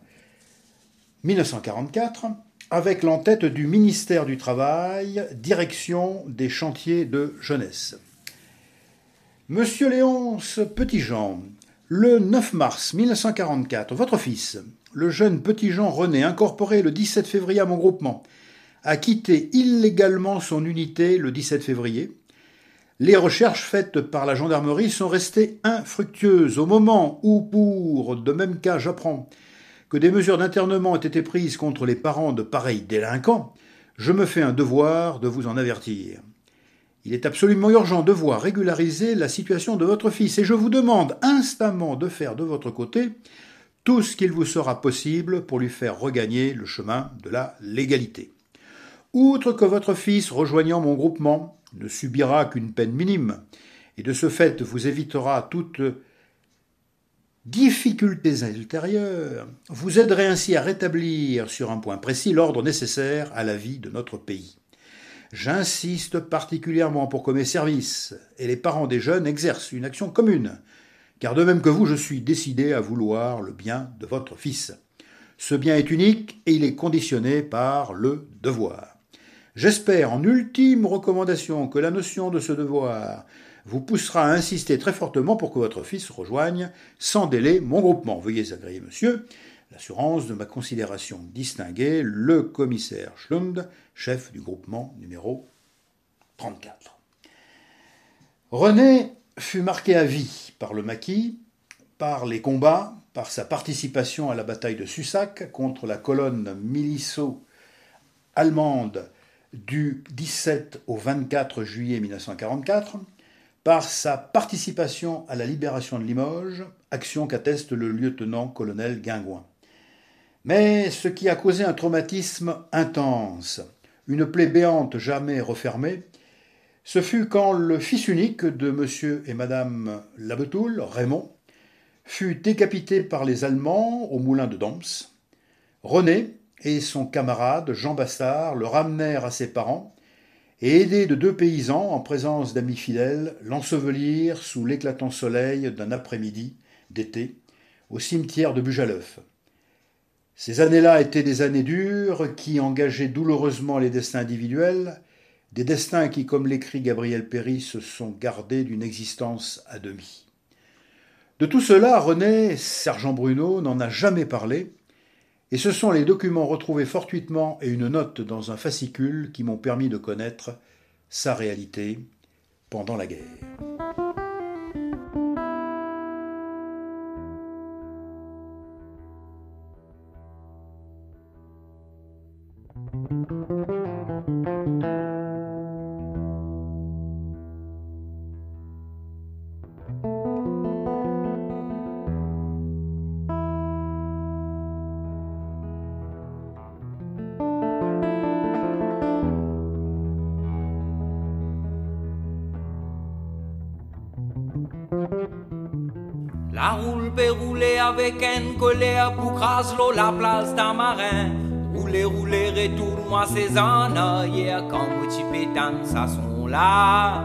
1944 avec l'entête du ministère du Travail, direction des chantiers de jeunesse. Monsieur Léonce Petit-Jean, le 9 mars 1944, votre fils, le jeune Petit-Jean René, incorporé le 17 février à mon groupement, a quitté illégalement son unité le 17 février. Les recherches faites par la gendarmerie sont restées infructueuses au moment où, pour de même cas, j'apprends que des mesures d'internement ont été prises contre les parents de pareils délinquants, je me fais un devoir de vous en avertir. Il est absolument urgent de voir régulariser la situation de votre fils et je vous demande instamment de faire de votre côté tout ce qu'il vous sera possible pour lui faire regagner le chemin de la légalité. Outre que votre fils, rejoignant mon groupement, ne subira qu'une peine minime et de ce fait vous évitera toute difficultés ultérieures, vous aiderez ainsi à rétablir sur un point précis l'ordre nécessaire à la vie de notre pays. J'insiste particulièrement pour que mes services et les parents des jeunes exercent une action commune, car de même que vous, je suis décidé à vouloir le bien de votre fils. Ce bien est unique et il est conditionné par le devoir. J'espère en ultime recommandation que la notion de ce devoir vous poussera à insister très fortement pour que votre fils rejoigne sans délai mon groupement. Veuillez agréer, monsieur, l'assurance de ma considération distinguée, le commissaire Schlund, chef du groupement numéro 34. René fut marqué à vie par le maquis, par les combats, par sa participation à la bataille de Sussac contre la colonne milico-allemande du 17 au 24 juillet 1944, par sa participation à la libération de Limoges, action qu'atteste le lieutenant-colonel Guingouin. Mais ce qui a causé un traumatisme intense, une plaie béante jamais refermée, ce fut quand le fils unique de monsieur et madame Labetoul, Raymond, fut décapité par les Allemands au moulin de Domps. René et son camarade Jean Bastard le ramenèrent à ses parents et, aidés de 2 paysans en présence d'amis fidèles, l'ensevelirent sous l'éclatant soleil d'un après-midi d'été au cimetière de Bujaleuf. Ces années-là étaient des années dures qui engageaient douloureusement les destins individuels, des destins qui, comme l'écrit Gabriel Péry, se sont gardés d'une existence à demi. De tout cela, René, sergent Bruno, n'en a jamais parlé, et ce sont les documents retrouvés fortuitement et une note dans un fascicule qui m'ont permis de connaître sa réalité pendant la guerre. roule peut rouler avec un colère pour craser l'eau la place d'un marin. Rouler, rouler, retourne-moi ces en arrière quand mon petit pétane, ça sont là.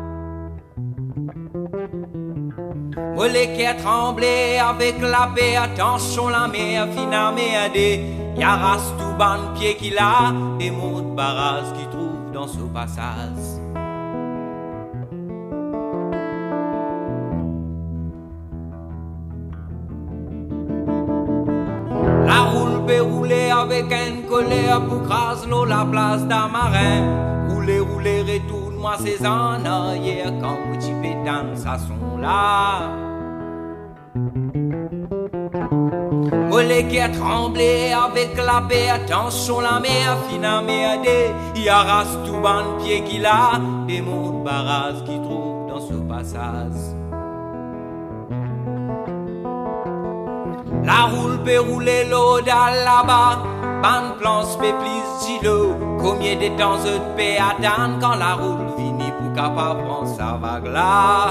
Mollet qui a tremblé avec la paix, attention la mer, fina merde. Y'a race tout ban pied qu'il a, des mots de barrage qui trouve dans ce passage. La roule peut rouler avec un colère pour craser l'eau la place d'un marin. Rouler, rouler, retourne-moi ces en arrière quand mon petit pétane, ça sont là. Mollet qui a tremblé avec la paix, attention la mer, fina merde. Il arrache tout ban pied qu'il a, des mots de barrage qui trouve dans ce passage. La roule peut rouler l'eau là-bas, ban planche peut plus gilo. Combien de temps je peux attendre quand la roule finit pour capable prendre sa vague là.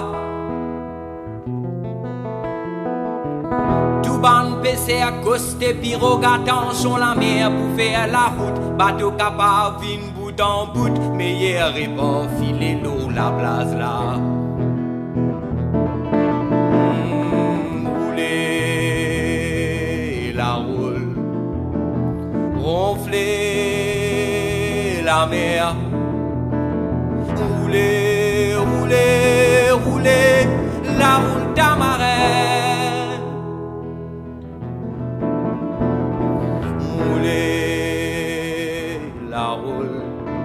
Tout ban PC à côté pirogue, attention la mer pour faire la route. Bateau capable vin bout en bout, meilleur est pas filer l'eau la place là. Ronfler la mer, rouler, rouler, rouler la roule d'un marin, rouler la roule,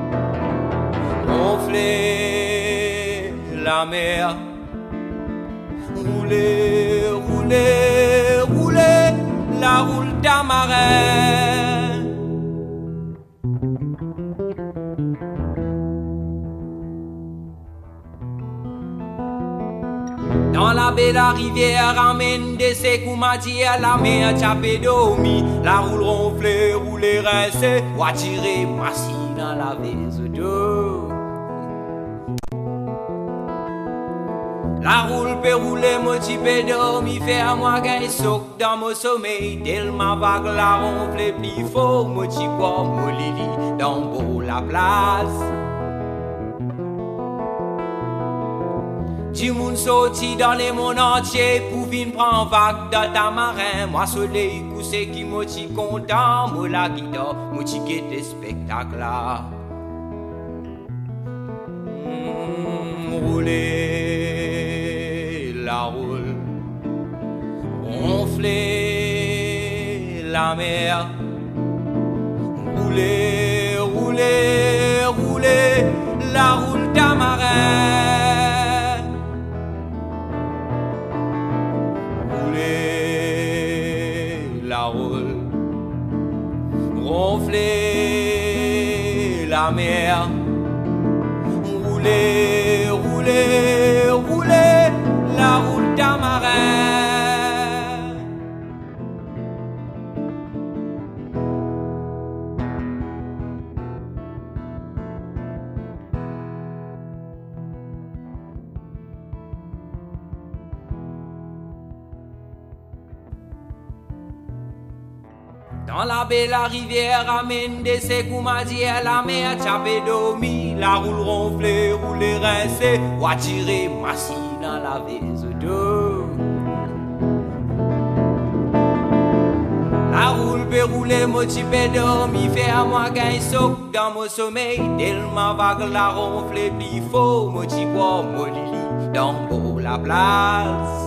ronfler la mer, rouler, rouler, rouler la roule d'un marin. Dans la baie, la rivière amène des secs ou matière, la mer chapé domi, la roule ronflée, rouler rincée, ou attirer massi dans la vise d'eau. La roule peut rouler, mon petit peu dormi, faire moi gagne soc dans mon sommeil, tellement vague la ronflée plus fort, mon petit quoi, mon lili, dans beau la place. Du monde sorti dans les mondes entiers pour venir prendre vague dans ta marin. Moi soleil coussé qui m'a dit content, moi la guitare, moi qui guette spectacle là. Rouler la roule, ronfler la mer. Rouler, rouler, rouler la roule d'un marin. Ronfler la mer, rouler, rouler, rouler la roule d'un marin. Dans la baie, la rivière amène des secs ou matière, la mer chapé domi, la roule ronflée, rouler rincée, ou attirer massi dans la vise d'eau. La roule peut rouler, mon petit peu dormi, faire moi gagne soc dans mon sommeil, tellement vague la ronflée plus fort, mon petit quoi, mon lili, dans beau la place.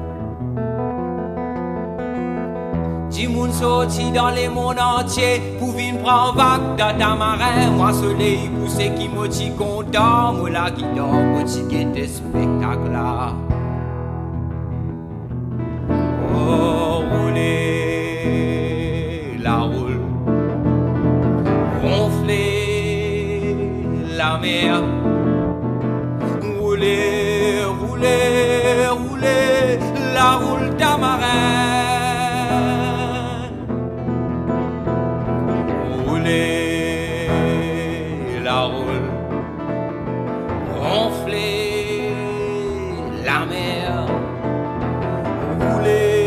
Du monde sorti dans les mondes entiers pour venir prendre vague dans ta marin. Moi soleil poussé qui m'a dit content, moi la guitare, moi qui guette spectacle là. Oh, rouler la roule, ronfler la mer. Rouler, rouler, rouler la roule d'un marin. La roule, ronfler la mer, rouler.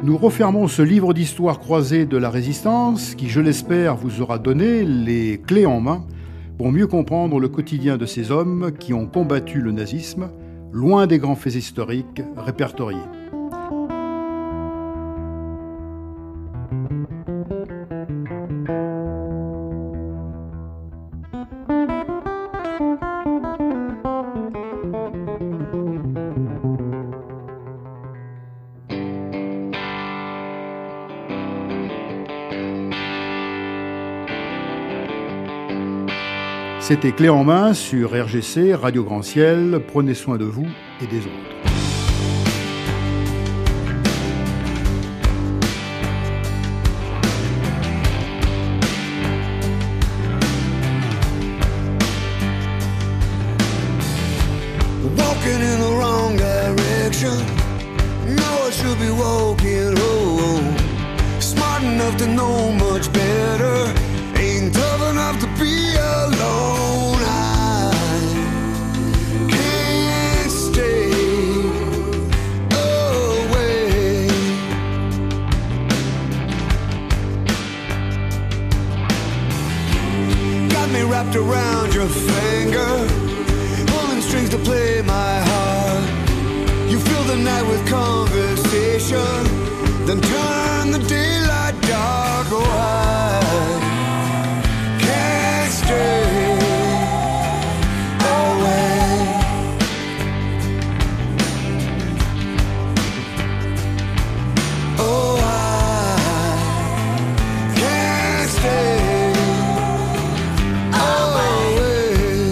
Nous refermons ce livre d'histoire croisée de la résistance qui, je l'espère, vous aura donné les clés en main pour mieux comprendre le quotidien de ces hommes qui ont combattu le nazisme, loin des grands faits historiques répertoriés. C'était Clé en main sur RGC, Radio Grand Ciel. Prenez soin de vous et des autres. Walking in the wrong direction. No, I should be walking home. Smart enough to know much better. Ain't tough enough to be alone. I can't stay away. Got me wrapped around your finger, pulling strings to play my heart. You fill the night with conversation, then turn the daylight dark. Oh, I can't stay away. Oh, I can't stay away.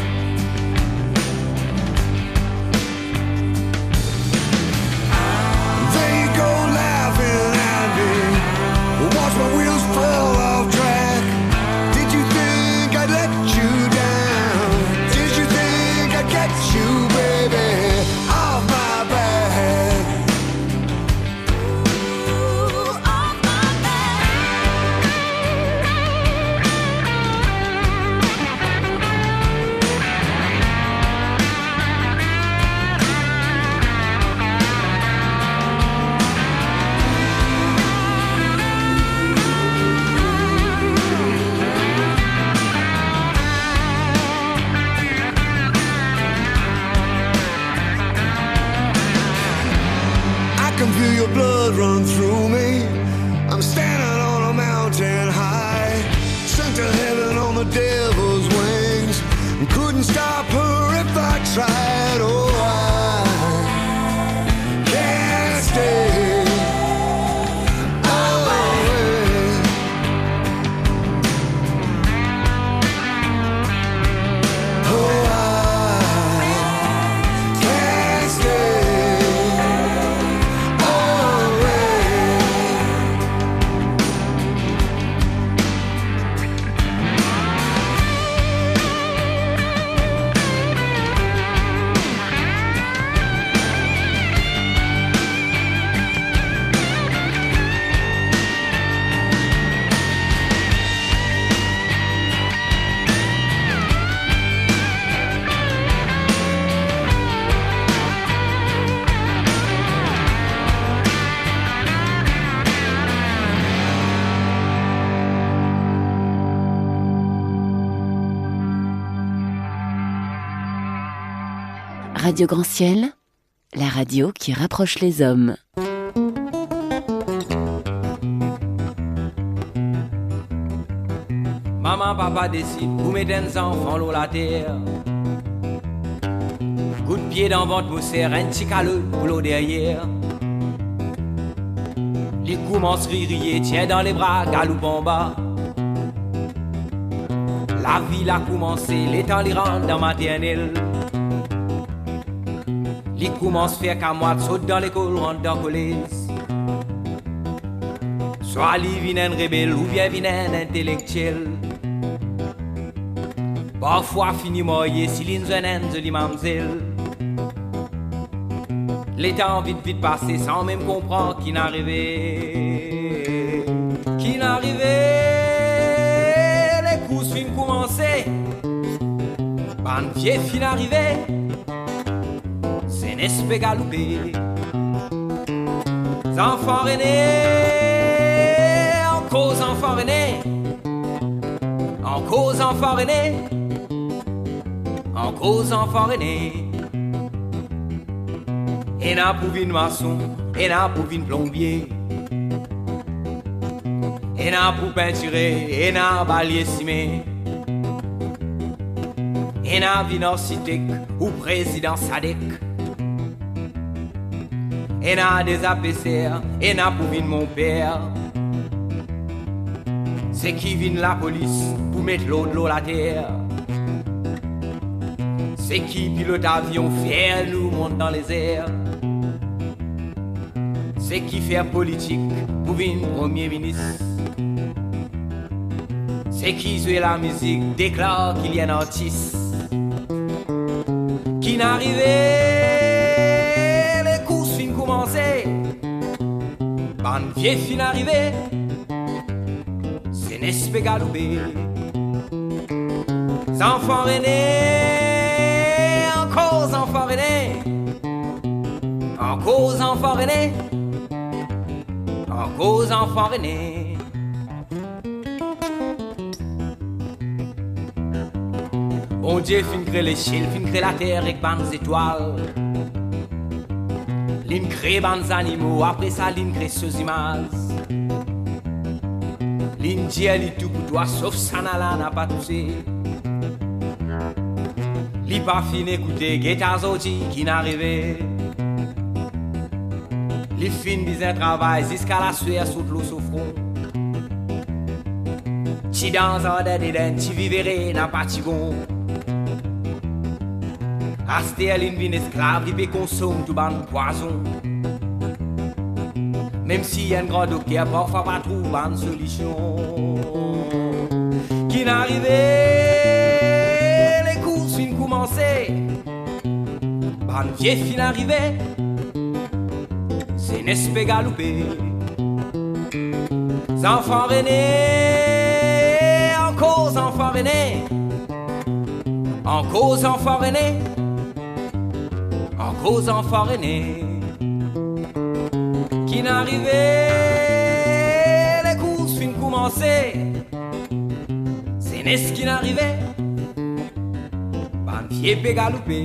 They go laughing at me, watch my wheels fall off track. Did you think I'd let you down? Did you think I'd get you, baby, off my back? Ooh, off my back. I can feel your blood run through me. I'm standing on a mountain high, sent to heaven on the devil's wings. Couldn't stop her if I tried. Oh, I can't stay away. Oh, I can't stay away. Radio Grand Ciel, la radio qui rapproche les hommes. Maman, papa décide, vous mettez un enfant l'eau la terre. Coup de pied dans ventre, vous serre un petit caleux, boulot derrière. Les commence ririer, tient dans les bras, galoupe en bas. La ville a commencé, les temps les rentrent dans maternelle. Les commence faire qu'à moi, saute dans l'école, rentre dans le collège. Soit les viennent rebelle ou bien viennent intellectuel. Parfois fini moyen si l'inzenen de l'imamzelle. Les temps vite passé sans même comprendre qui n'arrivait. Qui n'arrivait. Les courses fin commencé. Ban pied fin arrivé. C'est n'espé galopé. enfants aînés, en cause enfants aînés, en cause enfants aînés, en cause enfants aînés. Et n'a pour vin maçon, et n'a pour vin plombier, et n'a pour peinturer, et n'a balier cimé, et n'a vin architecte ou président Sadek. Et n'a des APCR, et n'a pour vin mon père. C'est qui vin la police pour mettre l'eau de l'eau la terre. C'est qui pilote avion fier nous monte dans les airs. C'est qui fait politique pour vin premier ministre. C'est qui joue la musique déclare qu'il y a un artiste. Qui n'arrivait, les courses fin commencées. Ban vieille fin arrivée, c'est n'espé galoubé. Enfants aînés, en cause enfants aînés, en cause enfants aînés, en cause enfants aînés. Bon Dieu fin crée les ciels, fin crée la terre avec bandes étoiles. L'im crée bandes animaux, après ça l'im crée ces images. L'im dit elle tout pour toi, sauf Sanala n'a pas touché. L'im pas fin écouter, Guetazoti qui n'arrivait. L'im fin bizarre travail, jusqu'à la sueur sous l'eau sous front. Ti dans un d'Eden, ti vivere n'a pas tigon. Astel in vin esclave, qui peut consommer tout ban poison. Même si un grand docteur parfois pas trouve une solution. Qui n'arrivait, les courses fin commencées. Ban vieille fin arrivée, c'est n'espé galoupé. Enfants aînés, en cause enfants aînés, en cause enfants aînés, en cause enfants aînés. Qui n'arrivait, les courses fin commencées. C'est n'est-ce qui n'arrivait, ban vieille pe galoupé.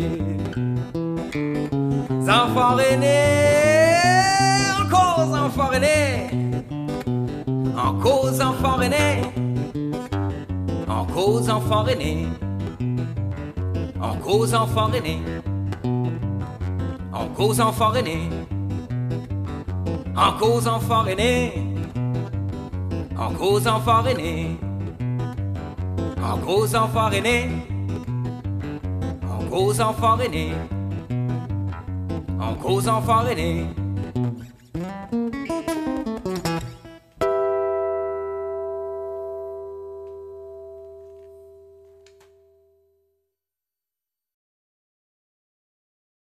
Enfants aînés, en cause enfants aînés, en cause enfants aînés, en cause enfants aînés, en cause enfants aînés, en cause enfants aînés, en cause enfants aînés, en cause enfants aînés, en cause enfants aînés, en cause enfants aînés, en cause enfants aînés.